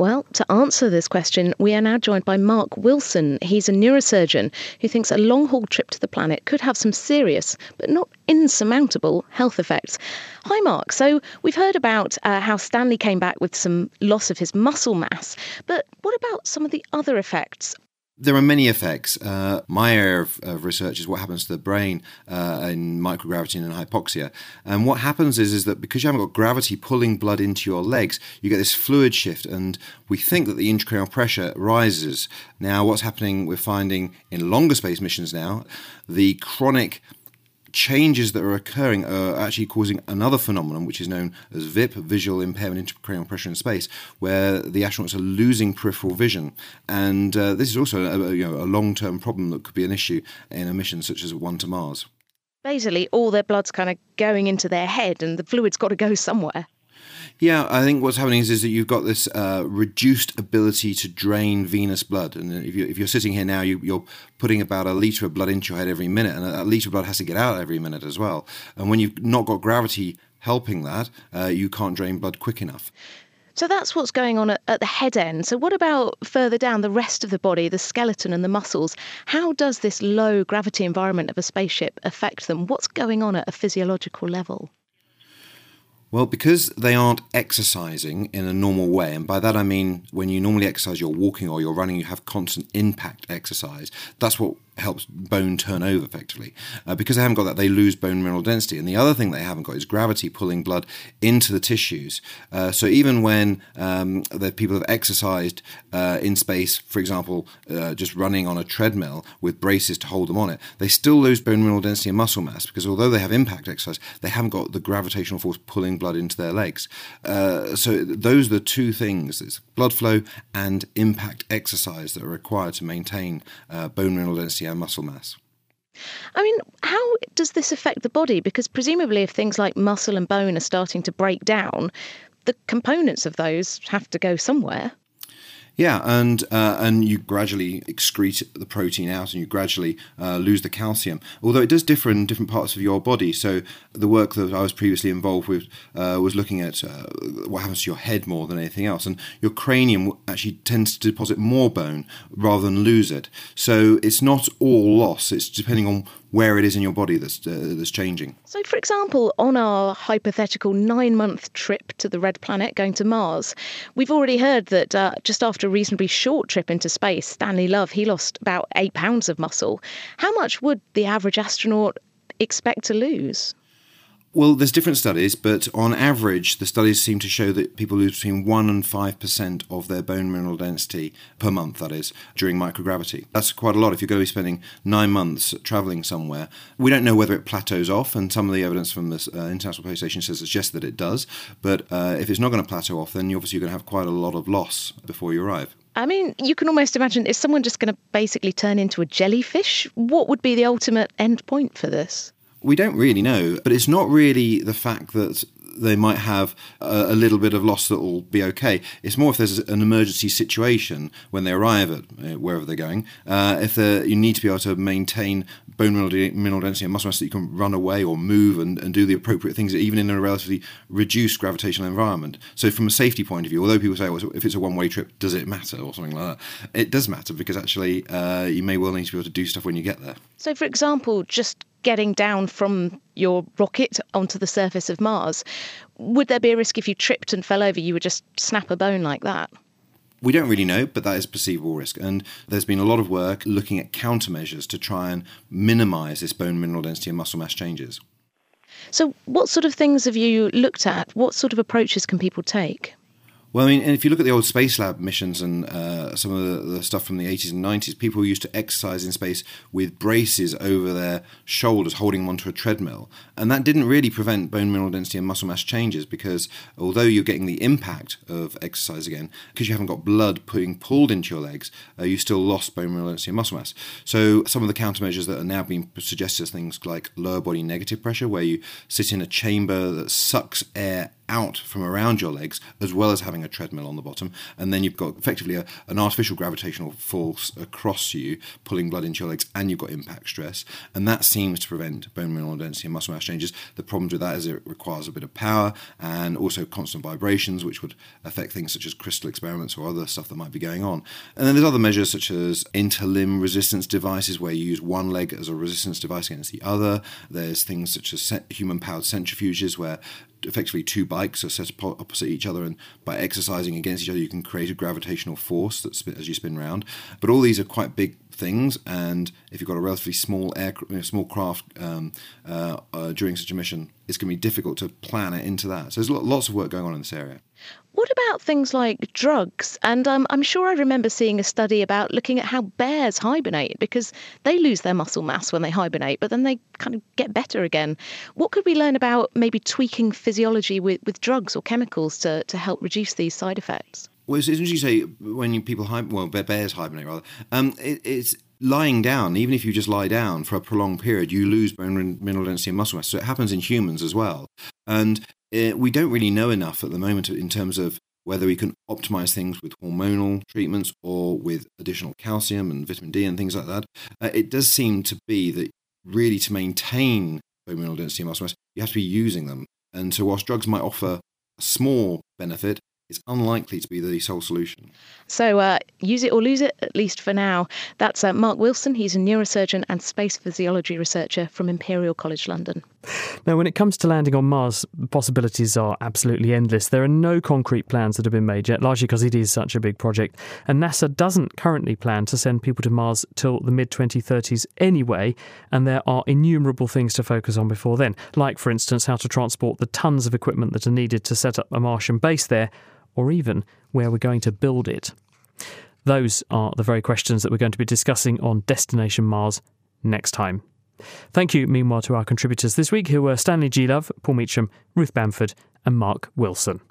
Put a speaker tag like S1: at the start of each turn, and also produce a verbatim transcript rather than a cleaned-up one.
S1: Well, to answer this question, we are now joined by Mark Wilson. He's a neurosurgeon who thinks a long-haul trip to the planet could have some serious, but not insurmountable, health effects. Hi, Mark. So we've heard about uh, how Stanley came back with some loss of his muscle mass, but what about some of the other effects?
S2: There are many effects. Uh, my area of, of research is what happens to the brain uh, in microgravity and in hypoxia. And what happens is, is that because you haven't got gravity pulling blood into your legs, you get this fluid shift, and we think that the intracranial pressure rises. Now, what's happening, we're finding in longer space missions now, the chronic changes that are occurring are actually causing another phenomenon which is known as V I P, visual impairment intracranial pressure in space, where the astronauts are losing peripheral vision. And uh, this is also a, you know, a long-term problem that could be an issue in a mission such as one to Mars.
S1: Basically, all their blood's kind of going into their head and the fluid's got to go somewhere.
S2: Yeah, I think what's happening is, is that you've got this uh, reduced ability to drain venous blood. And if, you, if you're sitting here now, you, you're putting about a litre of blood into your head every minute, and a litre of blood has to get out every minute as well. And when you've not got gravity helping that, uh, you can't drain blood quick enough.
S1: So that's what's going on at, at the head end. So what about further down, the rest of the body, the skeleton and the muscles? How does this low gravity environment of a spaceship affect them? What's going on at a physiological level?
S2: Well, because they aren't exercising in a normal way, and by that I mean when you normally exercise, you're walking or you're running, you have constant impact exercise. That's what helps bone turn over effectively. Uh, because they haven't got that, they lose bone mineral density. And the other thing they haven't got is gravity pulling blood into the tissues. Uh, so even when um, the people have exercised uh, in space, for example, uh, just running on a treadmill with braces to hold them on it, they still lose bone mineral density and muscle mass, because although they have impact exercise, they haven't got the gravitational force pulling blood into their legs. Uh, so those are the two things. It's blood flow and impact exercise that are required to maintain uh, bone mineral density and muscle mass.
S1: I mean, how does this affect the body? Because presumably if things like muscle and bone are starting to break down, the components of those have to go somewhere.
S2: Yeah, and uh, and you gradually excrete the protein out, and you gradually uh, lose the calcium. Although it does differ in different parts of your body. So the work that I was previously involved with uh, was looking at uh, what happens to your head more than anything else. And your cranium actually tends to deposit more bone rather than lose it. So it's not all loss. It's depending on where it is in your body that's uh, that's changing.
S1: So, for example, on our hypothetical nine-month trip to the Red Planet, going to Mars, we've already heard that uh, just after a reasonably short trip into space, Stanley Love, he lost about eight pounds of muscle. How much would the average astronaut expect to lose?
S2: Well, there's different studies, but on average, the studies seem to show that people lose between one and five percent of their bone mineral density per month, that is, during microgravity. That's quite a lot if you're going to be spending nine months travelling somewhere. We don't know whether it plateaus off, and some of the evidence from the uh, International Space Station says suggests that it does, but uh, if it's not going to plateau off, then you obviously you're going to have quite a lot of loss before you arrive.
S1: I mean, you can almost imagine, is someone just going to basically turn into a jellyfish? What would be the ultimate end point for this?
S2: We don't really know, but it's not really the fact that they might have a, a little bit of loss that will be okay. It's more if there's an emergency situation when they arrive at uh, wherever they're going. Uh, if you need to be able to maintain bone mineral, mineral density and muscle mass, that you can run away or move and, and do the appropriate things, even in a relatively reduced gravitational environment. So from a safety point of view, although people say, well, if it's a one-way trip, does it matter or something like that? It does matter, because actually uh, you may well need to be able to do stuff when you get there.
S1: So, for example, just getting down from your rocket onto the surface of Mars, would there be a risk if you tripped and fell over, you would just snap a bone like that?
S2: We don't really know, but that is a perceivable risk. And there's been a lot of work looking at countermeasures to try and minimise this bone mineral density and muscle mass changes.
S1: So what sort of things have you looked at? What sort of approaches can people take?
S2: Well, I mean, and if you look at the old Spacelab missions and uh, some of the, the stuff from the eighties and nineties, people used to exercise in space with braces over their shoulders, holding them onto a treadmill. And that didn't really prevent bone mineral density and muscle mass changes, because although you're getting the impact of exercise again, because you haven't got blood being pulled into your legs, uh, you still lost bone mineral density and muscle mass. So some of the countermeasures that are now being suggested are things like lower body negative pressure, where you sit in a chamber that sucks air out from around your legs, as well as having a treadmill on the bottom. And then you've got effectively a, an artificial gravitational force across you, pulling blood into your legs, and you've got impact stress. And that seems to prevent bone mineral density and muscle mass changes. The problems with that is it requires a bit of power and also constant vibrations, which would affect things such as crystal experiments or other stuff that might be going on. And then there's other measures such as interlimb resistance devices, where you use one leg as a resistance device against the other. There's things such as human-powered centrifuges, where effectively two bikes are set opposite each other, and by exercising against each other you can create a gravitational force that spin, as you spin round. But all these are quite big things, and if you've got a relatively small air, you know, small craft um, uh, uh, during such a mission, it's going to be difficult to plan it into that. So there's lots of work going on in this area.
S1: What about things like drugs? And um, I'm sure I remember seeing a study about looking at how bears hibernate, because they lose their muscle mass when they hibernate, but then they kind of get better again. What could we learn about maybe tweaking physiology with, with drugs or chemicals to, to help reduce these side effects?
S2: Well, it's interesting you say when you, people hibernate, well, bears hibernate rather. Um, it, it's lying down. Even if you just lie down for a prolonged period, you lose bone mineral density and muscle mass. So it happens in humans as well. And uh, we don't really know enough at the moment in terms of whether we can optimize things with hormonal treatments or with additional calcium and vitamin D and things like that. Uh, it does seem to be that really to maintain bone mineral density and muscle mass, you have to be using them. And so whilst drugs might offer a small benefit, it's unlikely to be the sole solution.
S1: So uh, use it or lose it, at least for now. That's uh, Mark Wilson. He's a neurosurgeon and space physiology researcher from Imperial College London.
S3: Now, when it comes to landing on Mars, the possibilities are absolutely endless. There are no concrete plans that have been made yet, largely because it is such a big project. And NASA doesn't currently plan to send people to Mars till the mid twenty thirties anyway, and there are innumerable things to focus on before then, like, for instance, how to transport the tons of equipment that are needed to set up a Martian base there, or even where we're going to build it. Those are the very questions that we're going to be discussing on Destination Mars next time. Thank you, meanwhile, to our contributors this week, who were Stanley G. Love, Paul Meacham, Ruth Bamford and Mark Wilson.